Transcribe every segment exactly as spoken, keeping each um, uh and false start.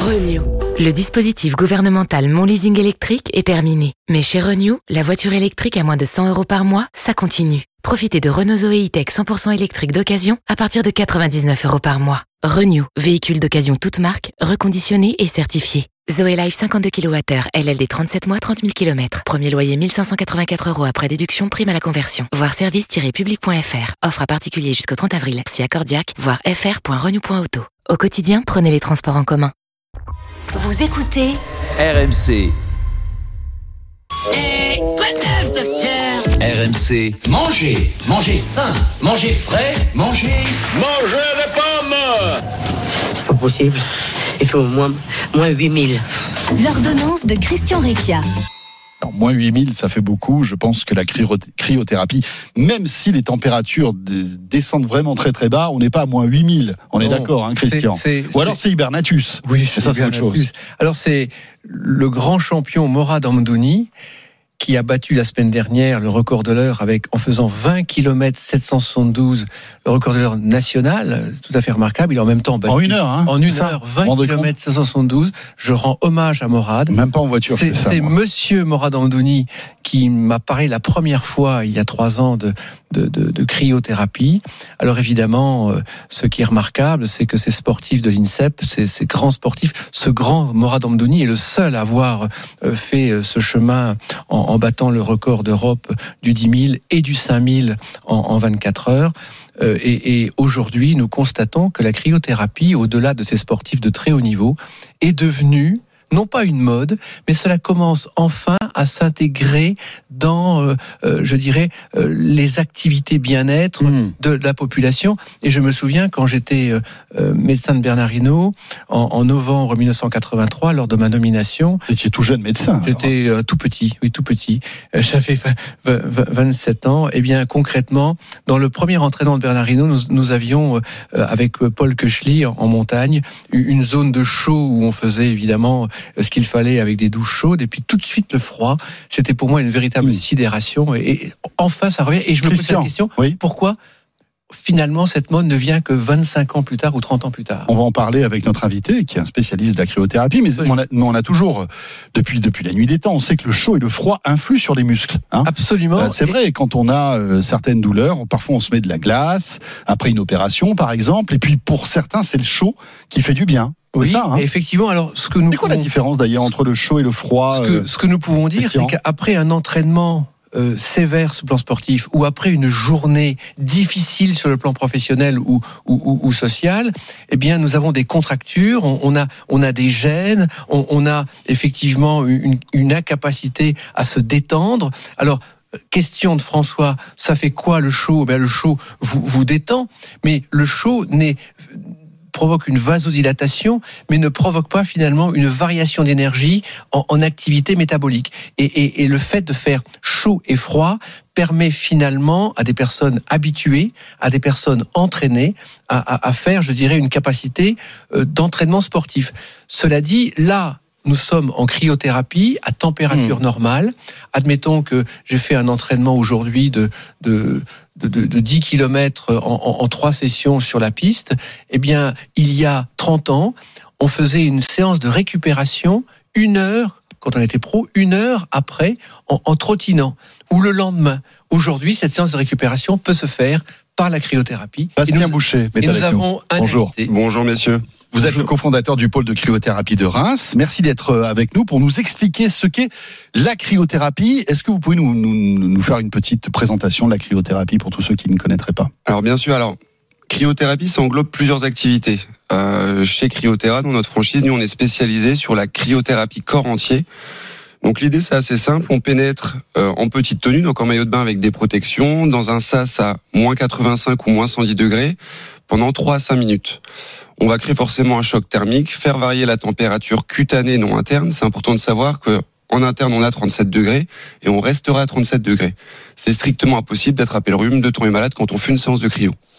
Renew. Le dispositif gouvernemental Mon Leasing électrique est terminé. Mais chez Renew, la voiture électrique à moins de cent euros par mois, ça continue. Profitez de Renault Zoé E-Tech cent pour cent électrique d'occasion à partir de quatre-vingt-dix-neuf euros par mois. Renew, véhicule d'occasion toute marque, reconditionné et certifié. Zoé Life cinquante-deux kilowattheures, L L D trente-sept mois, trente mille kilomètres. Premier loyer mille cinq cent quatre-vingt-quatre euros après déduction, prime à la conversion. Voir service tiret public point f r. Offre à particulier jusqu'au trente avril. Si accordiaque, voir f r point renew point auto. Au quotidien, prenez les transports en commun. Vous écoutez R M C. Et quoi de neuf, docteur? R M C. Mangez, mangez sain, mangez frais, mangez... Mangez des pommes! C'est pas possible. Il faut au moins, moins huit mille. L'ordonnance de Christian Recchia. Alors, moins huit mille, ça fait beaucoup. Je pense que la cryothérapie, même si les températures descendent vraiment très très bas, on n'est pas à moins huit mille. On non, est d'accord, hein, Christian c'est, c'est, Ou alors c'est Hibernatus. Oui, c'est ça, c'est autre chose. Alors c'est le grand champion Morad Amdouni qui a battu la semaine dernière le record de l'heure avec, en faisant vingt kilomètres sept cent soixante-douze, le record de l'heure national, tout à fait remarquable. Il a en même temps battu. En une heure, hein. En une ça, heure, vingt kilomètres sept cent soixante-douze. Je rends hommage à Morad. Même pas en voiture. C'est, ça, c'est moi. monsieur Morad Amdouni qui m'a parlé la première fois, il y a trois ans, de, de, de, de cryothérapie. Alors évidemment, euh, ce qui est remarquable, c'est que ces sportifs de l'INSEP, ces, ces grands sportifs, ce grand Morad Amdouni est le seul à avoir euh, fait euh, ce chemin en, en battant le record d'Europe du dix mille et du cinq mille en, en vingt-quatre heures. Euh, et, et aujourd'hui, nous constatons que la cryothérapie, au-delà de ces sportifs de très haut niveau, est devenue non pas une mode, mais cela commence enfin à s'intégrer dans, euh, euh, je dirais, euh, les activités bien-être mmh. de, de la population. Et je me souviens quand j'étais euh, médecin de Bernard Hinault, en, en novembre dix-neuf cent quatre-vingt-trois, lors de ma nomination. Vous étiez tout jeune médecin. J'étais euh, tout petit, oui, tout petit. Euh, j'avais vingt-sept ans. Et bien, concrètement, dans le premier entraînement de Bernard Hinault, nous, nous avions, euh, avec Paul Koechli, en, en montagne, une zone de chaud où on faisait évidemment ce qu'il fallait avec des douches chaudes, et puis tout de suite le froid. C'était pour moi une véritable mmh. sidération, et, et enfin ça revient, et je me pose la question, oui. pourquoi finalement cette mode ne vient que vingt-cinq ans plus tard ou trente ans plus tard? On va en parler avec notre invité qui est un spécialiste de la cryothérapie, mais oui. on, a, on a toujours, depuis, depuis la nuit des temps, on sait que le chaud et le froid influent sur les muscles. Hein. Absolument. Euh, c'est et... vrai, quand on a euh, certaines douleurs, parfois on se met de la glace, après une opération par exemple, et puis pour certains c'est le chaud qui fait du bien. Oui, ça, hein. effectivement. Alors, ce que nous c'est quoi pouvons... la différence d'ailleurs entre le chaud et le froid? Ce que, ce que nous pouvons dire, Christian, c'est qu'après un entraînement euh, sévère sur le plan sportif, ou après une journée difficile sur le plan professionnel ou, ou, ou, ou social, eh bien, nous avons des contractures, on, on a, on a des gènes, on, on a effectivement une, une incapacité à se détendre. Alors, question de François, ça fait quoi le chaud? Ben, le chaud vous, vous détend, mais le chaud n'est provoque une vasodilatation, mais ne provoque pas finalement une variation d'énergie en, en activité métabolique. Et, et, et le fait de faire chaud et froid permet finalement à des personnes habituées, à des personnes entraînées, à, à, à faire, je dirais, une capacité euh, d'entraînement sportif. Cela dit, là, nous sommes en cryothérapie à température mmh. normale. Admettons que j'ai fait un entraînement aujourd'hui de, de, de, de, de dix kilomètres en, en, en trois sessions sur la piste. Eh bien, il y a trente ans, on faisait une séance de récupération, une heure, quand on était pro, une heure après, en, en trottinant, ou le lendemain. Aujourd'hui, cette séance de récupération peut se faire par la cryothérapie. Bastien et nous, Boucher, et nous avons un Bonjour. invité. Bonjour messieurs. Vous Bonjour. êtes le cofondateur du pôle de cryothérapie de Reims. Merci d'être avec nous pour nous expliquer ce qu'est la cryothérapie. Est-ce que vous pouvez nous, nous, nous faire une petite présentation de la cryothérapie pour tous ceux qui ne connaîtraient pas? Alors bien sûr, alors cryothérapie, ça englobe plusieurs activités. Euh, chez Cryothéra, dans notre franchise, nous on est spécialisé sur la cryothérapie corps entier. Donc l'idée c'est assez simple, on pénètre euh, en petite tenue, donc en maillot de bain avec des protections, dans un sas à moins quatre-vingt-cinq ou moins cent dix degrés, pendant trois à cinq minutes. On va créer forcément un choc thermique, faire varier la température cutanée non interne. C'est important de savoir qu'en interne on a trente-sept degrés et on restera à trente-sept degrés. C'est strictement impossible d'attraper le rhume, de tomber malade quand on fait une séance de cryo.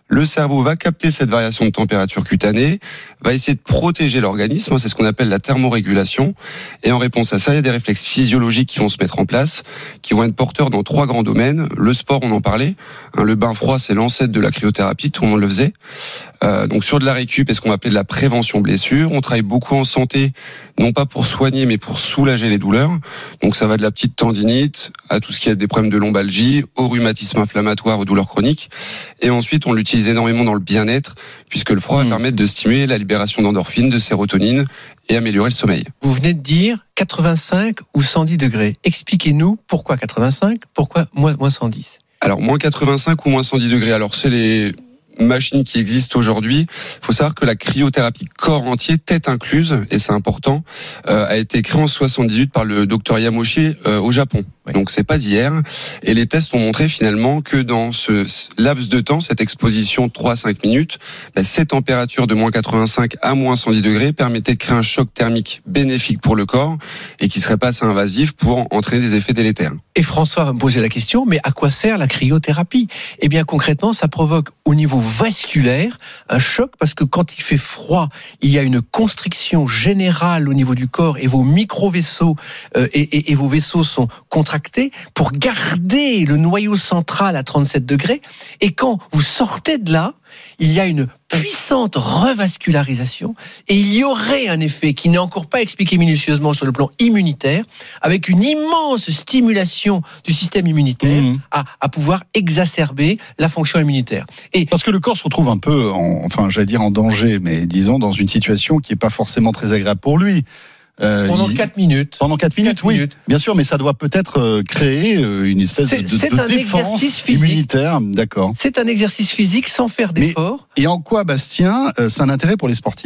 Le cerveau va capter cette variation de température cutanée, va essayer de protéger l'organisme, c'est ce qu'on appelle la thermorégulation, et en réponse à ça, il y a des réflexes physiologiques qui vont se mettre en place, qui vont être porteurs dans trois grands domaines. Le sport, on en parlait, hein, le bain froid, c'est l'ancêtre de la cryothérapie, tout le monde le faisait. Euh, donc sur de la récup, et ce qu'on va appeler de la prévention blessure, on travaille beaucoup en santé, non pas pour soigner, mais pour soulager les douleurs. Donc ça va de la petite tendinite à tout ce qui est des problèmes de lombalgie, au rhumatisme inflammatoire, aux douleurs chroniques. Et ensuite, on l'utilise énormément dans le bien-être, puisque le froid mmh. va permettre de stimuler la libération d'endorphines, de sérotonine et améliorer le sommeil. Vous venez de dire quatre-vingt-cinq ou cent dix degrés. Expliquez-nous pourquoi quatre-vingt-cinq, pourquoi moins, moins cent dix. Alors, moins quatre-vingt-cinq ou moins cent dix degrés. Alors, c'est les machines qui existent aujourd'hui. Il faut savoir que la cryothérapie corps entier, tête incluse, et c'est important, euh, a été créée en soixante-dix-huit par le docteur Yamoshi euh, au Japon. Oui. Donc c'est pas d'hier. Et les tests ont montré finalement que dans ce laps de temps, cette exposition de trois à cinq minutes, bah, ces températures de moins quatre-vingt-cinq à moins cent dix degrés permettaient de créer un choc thermique bénéfique pour le corps et qui serait pas assez invasif pour entraîner des effets délétères. Et François va me poser la question, mais à quoi sert la cryothérapie ? Eh bien concrètement, ça provoque au niveau vasculaire un choc parce que quand il fait froid, il y a une constriction générale au niveau du corps et vos micro-vaisseaux euh, et, et, et vos vaisseaux sont contractés pour garder le noyau central à trente-sept degrés. Et quand vous sortez de là, il y a une puissante revascularisation et il y aurait un effet qui n'est encore pas expliqué minutieusement sur le plan immunitaire, avec une immense stimulation du système immunitaire mmh. à, à pouvoir exacerber la fonction immunitaire. Et parce que le corps se retrouve un peu, en, enfin, j'allais dire en danger, mais disons dans une situation qui n'est pas forcément très agréable pour lui. Euh, pendant il... quatre minutes. Pendant quatre minutes, quatre oui. Minutes. Bien sûr, mais ça doit peut-être euh, créer euh, une espèce c'est, de, c'est de un défense exercice physique. Immunitaire. D'accord. C'est un exercice physique sans faire d'effort. Mais, et en quoi, Bastien, euh, c'est un intérêt pour les sportifs ?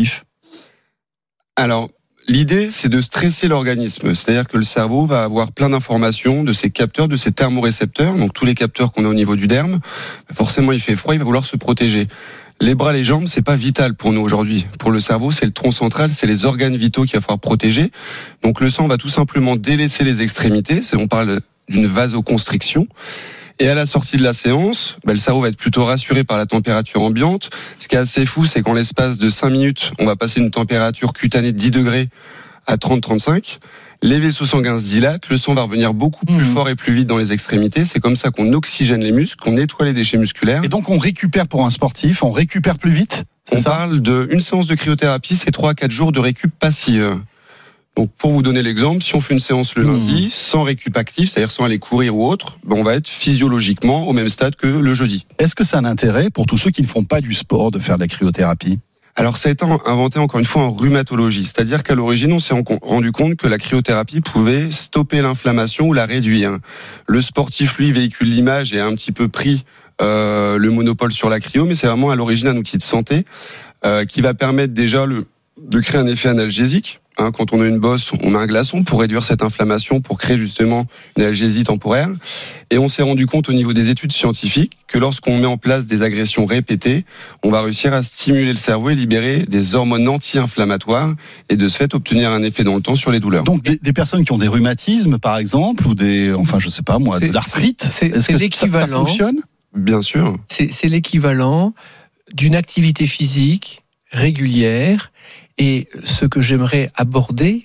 Alors, l'idée, c'est de stresser l'organisme. C'est-à-dire que le cerveau va avoir plein d'informations de ses capteurs, de ses thermorécepteurs, donc tous les capteurs qu'on a au niveau du derme. Forcément, il fait froid, il va vouloir se protéger. Les bras, les jambes, c'est pas vital pour nous aujourd'hui. Pour le cerveau, c'est le tronc central, c'est les organes vitaux qu'il va falloir protéger. Donc le sang va tout simplement délaisser les extrémités. C'est, on parle d'une vasoconstriction. Et à la sortie de la séance, ben, le cerveau va être plutôt rassuré par la température ambiante. Ce qui est assez fou, c'est qu'en l'espace de cinq minutes, on va passer d'une température cutanée de dix degrés à trente à trente-cinq. Les vaisseaux sanguins se dilatent, le sang va revenir beaucoup plus mmh. fort et plus vite dans les extrémités. C'est comme ça qu'on oxygène les muscles, qu'on nettoie les déchets musculaires. Et donc on récupère pour un sportif, on récupère plus vite. On ça parle d'une séance de cryothérapie, c'est trois à quatre jours de récup passive. Donc pour vous donner l'exemple, si on fait une séance le lundi, mmh. sans récup actif, c'est-à-dire sans aller courir ou autre, ben on va être physiologiquement au même stade que le jeudi. Est-ce que ça a un intérêt pour tous ceux qui ne font pas du sport de faire de la cryothérapie ? Alors ça a été inventé encore une fois en rhumatologie, c'est-à-dire qu'à l'origine on s'est rendu compte que la cryothérapie pouvait stopper l'inflammation ou la réduire. Le sportif lui véhicule l'image et a un petit peu pris euh, le monopole sur la cryo, mais c'est vraiment à l'origine un outil de santé euh, qui va permettre déjà le, de créer un effet analgésique. Hein, quand on a une bosse, on met un glaçon pour réduire cette inflammation, pour créer justement une analgésie temporaire. Et on s'est rendu compte au niveau des études scientifiques que lorsqu'on met en place des agressions répétées, on va réussir à stimuler le cerveau et libérer des hormones anti-inflammatoires et de ce fait obtenir un effet dans le temps sur les douleurs. Donc des, des personnes qui ont des rhumatismes par exemple, ou des, enfin je sais pas moi, c'est, de l'arthrite, c'est, est-ce c'est que l'équivalent, ça, ça fonctionne ? Bien sûr. C'est, c'est l'équivalent d'une activité physique régulière. Et ce que j'aimerais aborder,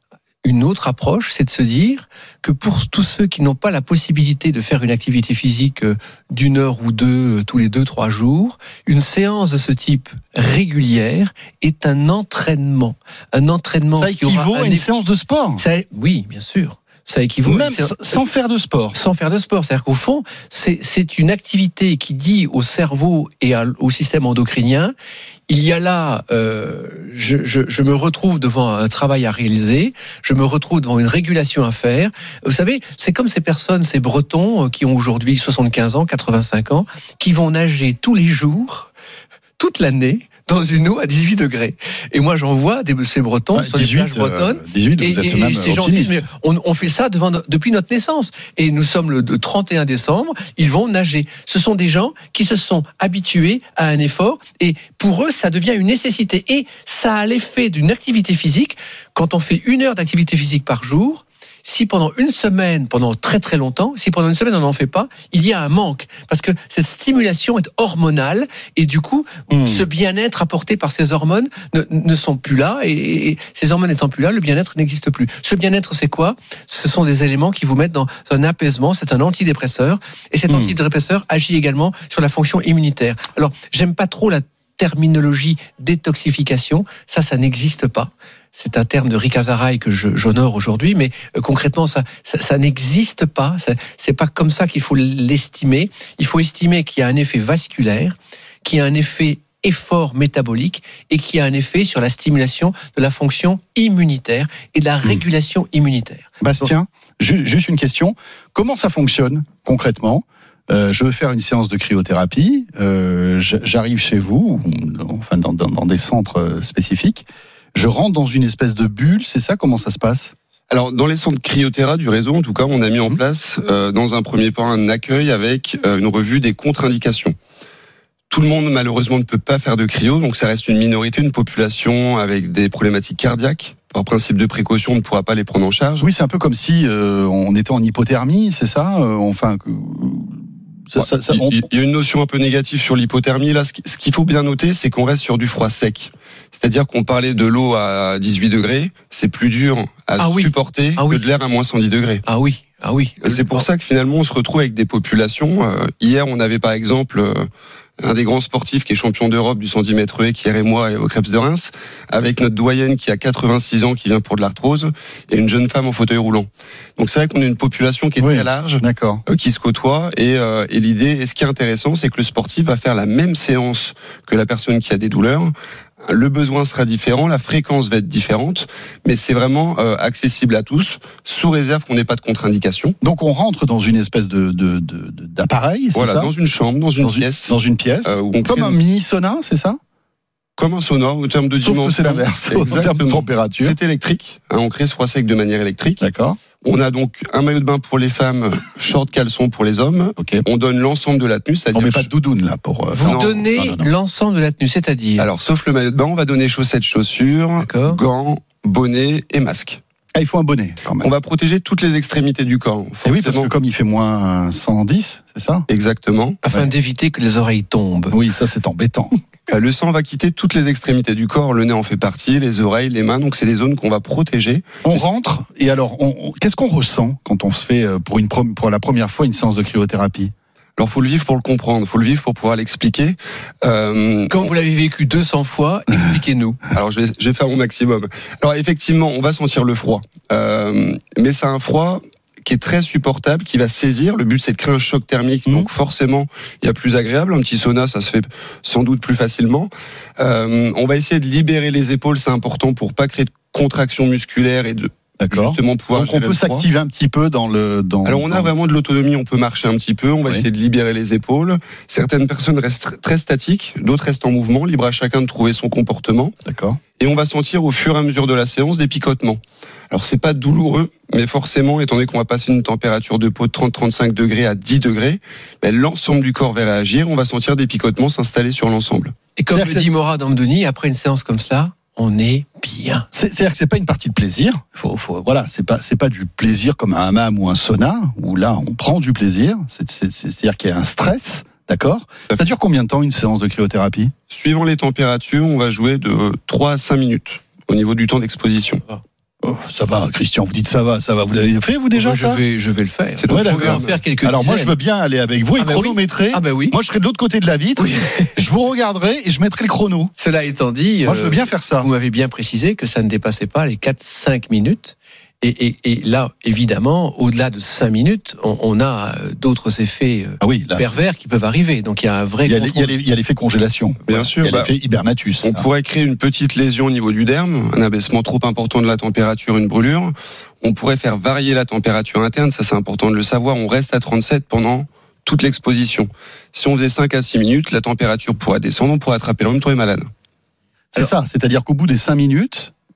une autre approche, c'est de se dire que pour tous ceux qui n'ont pas la possibilité de faire une activité physique d'une heure ou deux tous les deux, trois jours, une séance de ce type régulière est un entraînement. Un entraînement ça qui aura équivaut à une eff... séance de sport. Ça, oui, bien sûr. Ça équivaut même c'est... sans faire de sport. Sans faire de sport, c'est-à-dire qu'au fond, c'est, c'est une activité qui dit au cerveau et à, au système endocrinien, il y a là, euh, je, je, je me retrouve devant un travail à réaliser, je me retrouve devant une régulation à faire. Vous savez, c'est comme ces personnes, ces Bretons qui ont aujourd'hui soixante-quinze ans, quatre-vingt-cinq ans, qui vont nager tous les jours, toute l'année, dans une eau à dix-huit degrés. Et moi, j'en vois des, ces Bretons ouais, sur les plages bretonnes. Euh, dix-huit, et, vous êtes et, même et ces gens disent, mais on, on fait ça devant, depuis notre naissance. Et nous sommes le trente et un décembre, ils vont nager. Ce sont des gens qui se sont habitués à un effort. Et pour eux, ça devient une nécessité. Et ça a l'effet d'une activité physique. Quand on fait une heure d'activité physique par jour, si pendant une semaine, pendant très très longtemps, si pendant une semaine on n'en fait pas, il y a un manque. Parce que cette stimulation est hormonale et du coup, mmh. ce bien-être apporté par ces hormones ne, ne sont plus là et, et ces hormones n'étant plus là, le bien-être n'existe plus. Ce bien-être, c'est quoi ? Ce sont des éléments qui vous mettent dans un apaisement, c'est un antidépresseur et cet mmh. antidépresseur agit également sur la fonction immunitaire. Alors, j'aime pas trop la terminologie détoxification, ça, ça n'existe pas. C'est un terme de Rick Azaray que je, j'honore aujourd'hui, mais euh, concrètement, ça, ça, ça n'existe pas. Ça, c'est pas comme ça qu'il faut l'estimer. Il faut estimer qu'il y a un effet vasculaire, qu'il y a un effet effort métabolique et qu'il y a un effet sur la stimulation de la fonction immunitaire et de la régulation mmh. immunitaire. Bastien, Donc, ju- juste une question. Comment ça fonctionne concrètement ? Euh, je veux faire une séance de cryothérapie, euh, j'arrive chez vous, enfin dans, dans, dans des centres spécifiques, je rentre dans une espèce de bulle, c'est ça ? Comment ça se passe ? Alors, dans les centres Cryothéra du réseau, en tout cas, on a mis en place, euh, dans un premier temps, un accueil avec euh, une revue des contre-indications. Tout le monde, malheureusement, ne peut pas faire de cryo, donc ça reste une minorité, une population avec des problématiques cardiaques. Par principe de précaution, on ne pourra pas les prendre en charge. Oui, c'est un peu comme si euh, on était en hypothermie, c'est ça ? euh, Enfin... Que... Ça, ça, ça, on... Il y a une notion un peu négative sur l'hypothermie. Là, ce qu'il faut bien noter, c'est qu'on reste sur du froid sec. C'est-à-dire qu'on parlait de l'eau à dix-huit degrés, c'est plus dur à ah supporter oui. ah oui. que de l'air à moins cent dix degrés. Ah oui, ah oui. C'est pour ça que finalement, on se retrouve avec des populations. Euh, hier, on avait par exemple... Euh, un des grands sportifs qui est champion d'Europe du cent dix mètres haies, qui est Rémois et au Krebs de Reims, avec notre doyenne qui a quatre-vingt-six ans, qui vient pour de l'arthrose, et une jeune femme en fauteuil roulant. Donc c'est vrai qu'on a une population qui est oui, très large, euh, qui se côtoie, et, euh, et l'idée, et ce qui est intéressant, c'est que le sportif va faire la même séance que la personne qui a des douleurs. Le besoin sera différent, la fréquence va être différente, mais c'est vraiment euh, accessible à tous, sous réserve qu'on n'ait pas de contre-indication. Donc on rentre dans une espèce de, de, de d'appareil, c'est voilà, ça ? Dans une chambre, dans une dans pièce. Une, dans une pièce, euh, où on comme crée... un mini sauna, c'est ça ? Comme un sauna, au terme de dimension. Sauf que c'est l'inverse, au terme de température. C'est électrique, hein, on crée ce froid sec de manière électrique. D'accord. On a donc un maillot de bain pour les femmes, short caleçon pour les hommes. Okay. On donne l'ensemble de la tenue. On met pas de doudoune là pour. Euh... Vous non, donnez non, non, non. l'ensemble de la tenue, c'est-à-dire. Alors, sauf le maillot de bain, on va donner chaussettes, chaussures, D'accord. gants, bonnet et masque. Ah, il faut un bonnet quand même. On va protéger toutes les extrémités du corps. Et oui, parce que comme il fait moins cent dix, c'est ça ? Exactement. Afin ouais. d'éviter que les oreilles tombent. Oui, ça c'est embêtant. Le sang va quitter toutes les extrémités du corps, le nez en fait partie, les oreilles, les mains, donc c'est des zones qu'on va protéger. On rentre, et alors, on, on, qu'est-ce qu'on ressent quand on se fait pour, une, pour la première fois une séance de cryothérapie ? Alors, faut le vivre pour le comprendre, faut le vivre pour pouvoir l'expliquer. Euh, Quand vous l'avez vécu deux cents fois, expliquez-nous. Alors, je vais, je vais faire mon maximum. Alors, effectivement, on va sentir le froid, euh, mais c'est un froid qui est très supportable, qui va saisir. Le but, c'est de créer un choc thermique. Mmh. Donc, forcément, il y a plus agréable. Un petit sauna, ça se fait sans doute plus facilement. Euh, on va essayer de libérer les épaules. C'est important pour pas créer de contraction musculaire et de D'accord. justement pouvoir. Donc, on peut s'activer un petit peu dans le. Dans, Alors, on a dans... vraiment de l'autonomie. On peut marcher un petit peu. On va oui. essayer de libérer les épaules. Certaines personnes restent très statiques, d'autres restent en mouvement. Libre à chacun de trouver son comportement. D'accord. Et on va sentir au fur et à mesure de la séance des picotements. Alors, c'est pas douloureux, mais forcément, étant donné qu'on va passer une température de peau de trente à trente-cinq degrés à dix degrés, ben, l'ensemble du corps va réagir. On va sentir des picotements s'installer sur l'ensemble. Et comme le dit Morad Amdouni, après une séance comme ça, on est bien. C'est, c'est-à-dire que c'est pas une partie de plaisir. Faut, faut, voilà, c'est pas, c'est pas du plaisir comme un hammam ou un sauna, où là, on prend du plaisir. C'est, c'est, c'est, c'est-à-dire qu'il y a un stress. D'accord. Ça dure combien de temps une séance de cryothérapie ? Suivant les températures, on va jouer de trois à cinq minutes au niveau du temps d'exposition. Oh, ça va, Christian, vous dites ça va, ça va. Vous l'avez fait, vous, déjà, oh, ça ? Je vais, je vais le faire. C'est ouais, je vais en faire quelques Alors, dizaines. moi, je veux bien aller avec vous et ah bah chronométrer. Oui. Ah bah oui. Moi, je serai de l'autre côté de la vitre. Oui. Je vous regarderai et je mettrai le chrono. Cela étant dit. Moi, je veux bien faire ça. Vous m'avez bien précisé que ça ne dépassait pas les quatre à cinq minutes. Et, et, et là, évidemment, au-delà de cinq minutes, on, on a d'autres effets ah oui, là, pervers qui peuvent arriver. Donc il y a un vrai. Il y a, il y a, les, il y a l'effet congélation. Bien ouais. sûr. Il y a bah, l'effet hibernatus. On là. pourrait créer une petite lésion au niveau du derme, un abaissement trop important de la température, une brûlure. On pourrait faire varier la température interne. Ça, c'est important de le savoir. On reste à trente-sept pendant toute l'exposition. Si on faisait cinq à six minutes, la température pourrait descendre. On pourrait attraper l'homme, tomber malade. C'est Alors, ça. C'est-à-dire qu'au bout des cinq minutes.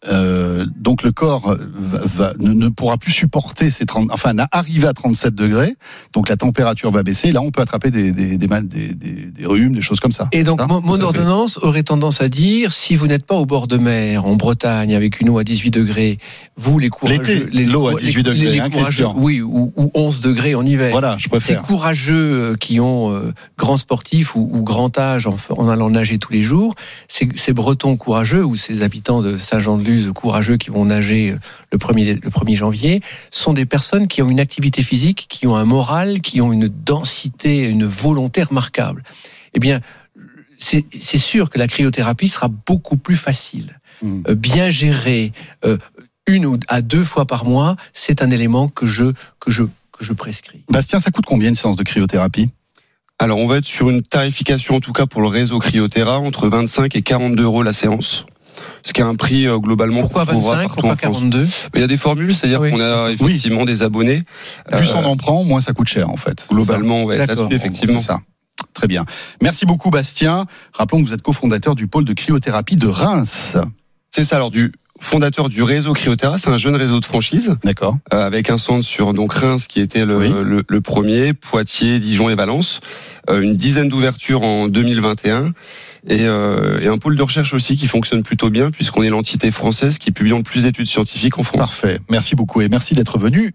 Euh, donc le corps va, va, ne, ne pourra plus supporter ces trente, enfin arriver à trente-sept degrés, donc la température va baisser. Là, on peut attraper des des des, des, des, des rhumes, des choses comme ça. Et donc hein, mon, mon ordonnance aurait tendance à dire, si vous n'êtes pas au bord de mer, en Bretagne, avec une eau à dix-huit degrés, vous les courageux, l'été, les, l'eau à dix-huit degrés, les, les hein, courageux, oui, ou, ou onze degrés en hiver. Voilà, je préfère. Ces courageux qui ont euh, grands sportifs ou, ou grand âge en, en allant nager tous les jours, ces, ces Bretons courageux ou ces habitants de Saint-Jean-de-Luz courageux qui vont nager le premier, le premier janvier, sont des personnes qui ont une activité physique, qui ont un moral, qui ont une densité, une volonté remarquable. Eh bien, c'est, c'est sûr que la cryothérapie sera beaucoup plus facile. Mmh. Euh, bien gérée, euh, une ou à deux fois par mois, c'est un élément que je, que je, que je prescris. Bastien, ça coûte combien une séance de cryothérapie ? Alors, on va être sur une tarification, en tout cas pour le réseau Cryothéra, entre vingt-cinq et quarante-deux euros la séance. Ce qui a un prix euh, globalement. Pourquoi vingt-cinq, pourquoi quarante-deux ? Il y a des formules, c'est-à-dire oui. qu'on a effectivement oui. des abonnés. Plus euh, on en prend, moins ça coûte cher en fait. Globalement, on va être là-dessus, effectivement. C'est ça. Très bien. Merci beaucoup Bastien. Rappelons que vous êtes cofondateur du pôle de cryothérapie de Reims. C'est ça, alors du fondateur du réseau Cryothéra, c'est un jeune réseau de franchise. D'accord. Euh, avec un centre sur donc Reims qui était le, oui. le, le premier, Poitiers, Dijon et Valence. Euh, une dizaine d'ouvertures en deux mille vingt et un. Et, euh, et un pôle de recherche aussi qui fonctionne plutôt bien puisqu'on est l'entité française qui publie le plus d'études scientifiques en France. Parfait. Merci beaucoup et merci d'être venu.